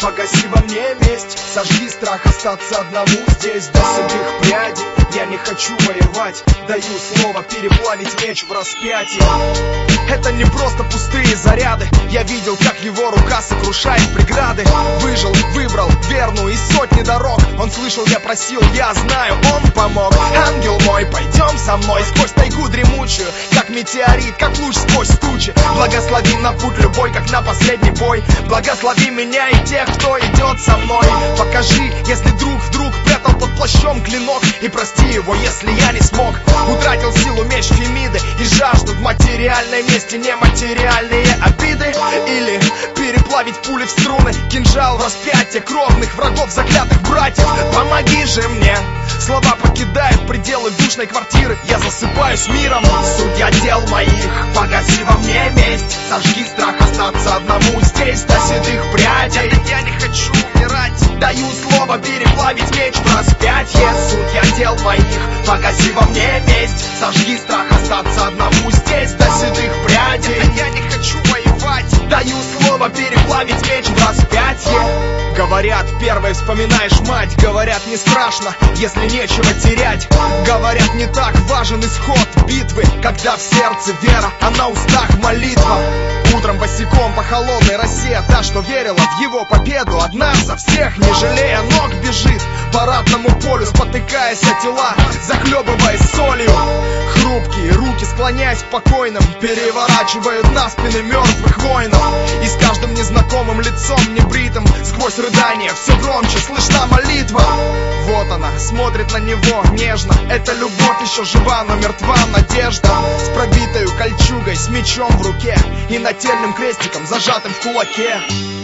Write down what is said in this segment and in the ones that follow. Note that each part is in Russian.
погаси во мне месть. Сожги страх остаться одному здесь до седых прядей. Я не хочу воевать, даю слово переплавить меч в распятии. Это не просто пустые заряды. Я видел, как его рука сокрушает преграды. Выжил, выбрал верную из сотни дорог. Он слышал, я просил, я знаю, он помог. Ангел мой, пойдем со мной сквозь тайгу дремучую, как метеорит, как луч сквозь тучи. Благослови на путь любой, как на последний бой. Благослови меня и тех, кто идет со мной. Покажи, если друг вдруг прятал под плащом клинок, и прости его, если я не смог. Утратил силу меч Фемиды и жажду в материальной мести нематериальные обиды. Или переплавить пули в струны, кинжал в распятие кровных врагов, заклятых братьев. Помоги же мне. Слова покидают пределы душной квартиры. Я засыпаюсь миром. Судья дел моих, погаси во мне месть. Сожги страх остаться одному здесь до седых прядей. Я не хочу умирать. Даю слово переплавить меч в распятье. Судья дел моих, погаси во мне месть. Сожги страх остаться одному здесь до седых прядей. Я не хочу воевать. Даю слово переплавить меч в распятье. Говорят, первой вспоминаешь мать. Говорят, не страшно, если нечего терять. Говорят, не так важен исход битвы, когда в сердце вера, а на устах молитва. Утром босиком по холодной росе та, что верила в его победу, одна за всех, не жалея ног, бежит по ратному полю, спотыкаясь о тела, захлебываясь солью. Хрупкие руки, склоняясь к покойным, переворачивают на спины мертвых воинов. И с каждым незнакомым лицом небритым, сквозь рыдания все громче слышна молитва. Вот она, смотрит на него нежно. Эта любовь еще жива, но мертва надежда. С пробитою кольчугой, с мечом в руке и нательным крестиком, зажатым в кулаке.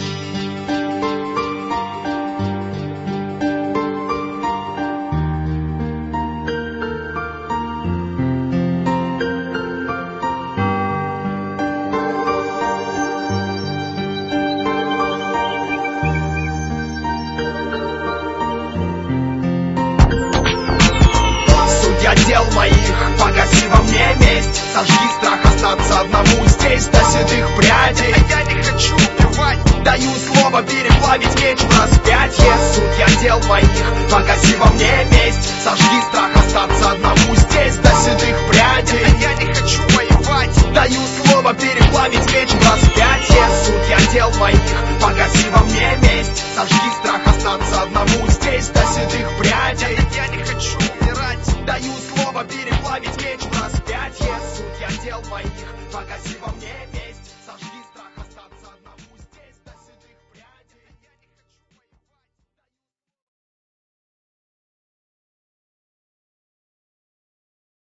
Дел моих, погаси во мне месть. Сожги страх остаться одному здесь до седых прядей. Я не хочу убивать. Даю слово переплавить меч в распятье. Судья дел моих, погаси во мне месть. Сожги страх остаться одному здесь до седых прядей. Я не хочу воевать. Даю слово переплавить меч в распятье. Судья дел моих, погаси во мне месть. Сожги страх остаться одному здесь до седых прядей. Я не хочу умирать. Даю слово переплавить меч в распятье. Судья дел моих, погаси во мне месть.